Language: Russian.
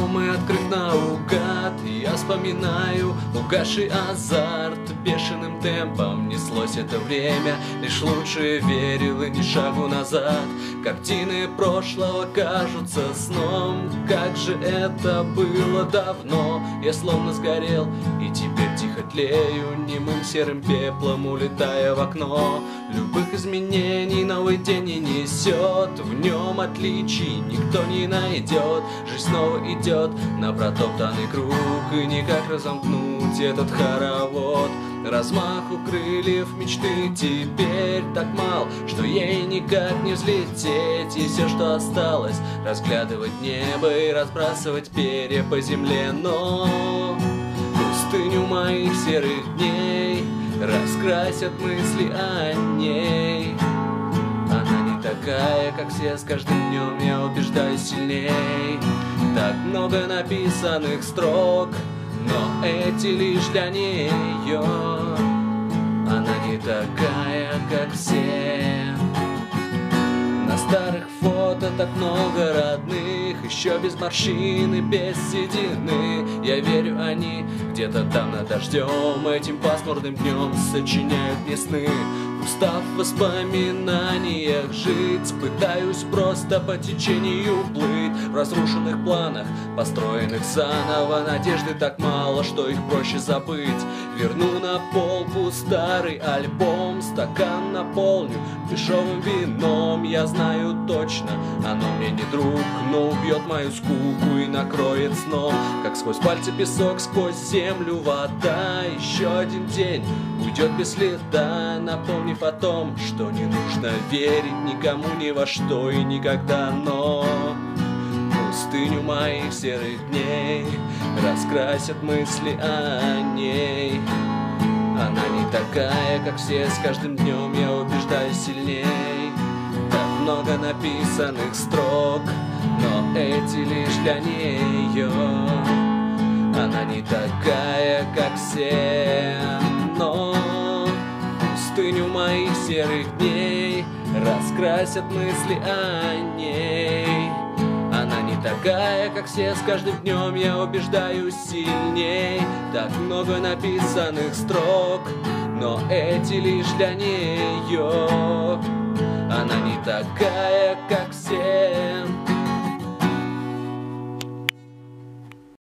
альбомы, открыв наугад, я вспоминаю угасший азарт. Бешеным темпом неслось это время, лишь лучше верил и ни шагу назад. Картины прошлого кажутся сном, как же это было давно. Я словно сгорел и теперь тихо тлею, немым серым пеплом улетая в окно. Любых изменений новый день не несет, в нем отличий никто не найдет. Жизнь снова идет на протоптанный круг, и никак разомкнуть этот хоровод. Размаху крыльев мечты теперь так мал, что ей никак не взлететь. И все, что осталось, разглядывать небо и разбрасывать перья по земле. Но пустыню моих серых дней раскрасят мысли о ней. Она не такая, как все, с каждым днем я убеждаюсь сильней. Так много написанных строк, но эти лишь для нее. Она не такая, как все. На старых фото так много родных, еще без морщин и без седины. Я верю, они где-то там над дождем этим пасмурным днем сочиняют мне сны. Устав в воспоминаниях жить, пытаюсь просто по течению плыть. В разрушенных планах, построенных заново, надежды так мало, что их проще забыть. Верну на полку старый альбом, стакан наполню дешевым вином. Я знаю точно, оно мне не друг, но убьет мою скуку и накроет сном. Как сквозь пальцы песок, сквозь землю вода. Еще один день уйдет без следа, напомнив о том, что не нужно верить никому ни во что и никогда. Но пустыню моих серых дней раскрасят мысли о ней. Она не такая, как все, с каждым днем я убеждаюсь сильней. Так много написанных строк, но эти лишь для нее. Она не такая, как все, но пустыню моих серых дней раскрасят мысли о ней. Она не такая, как все, с каждым днем я убеждаюсь сильней. Так много написанных строк, но эти лишь для нее. Она не такая, как все.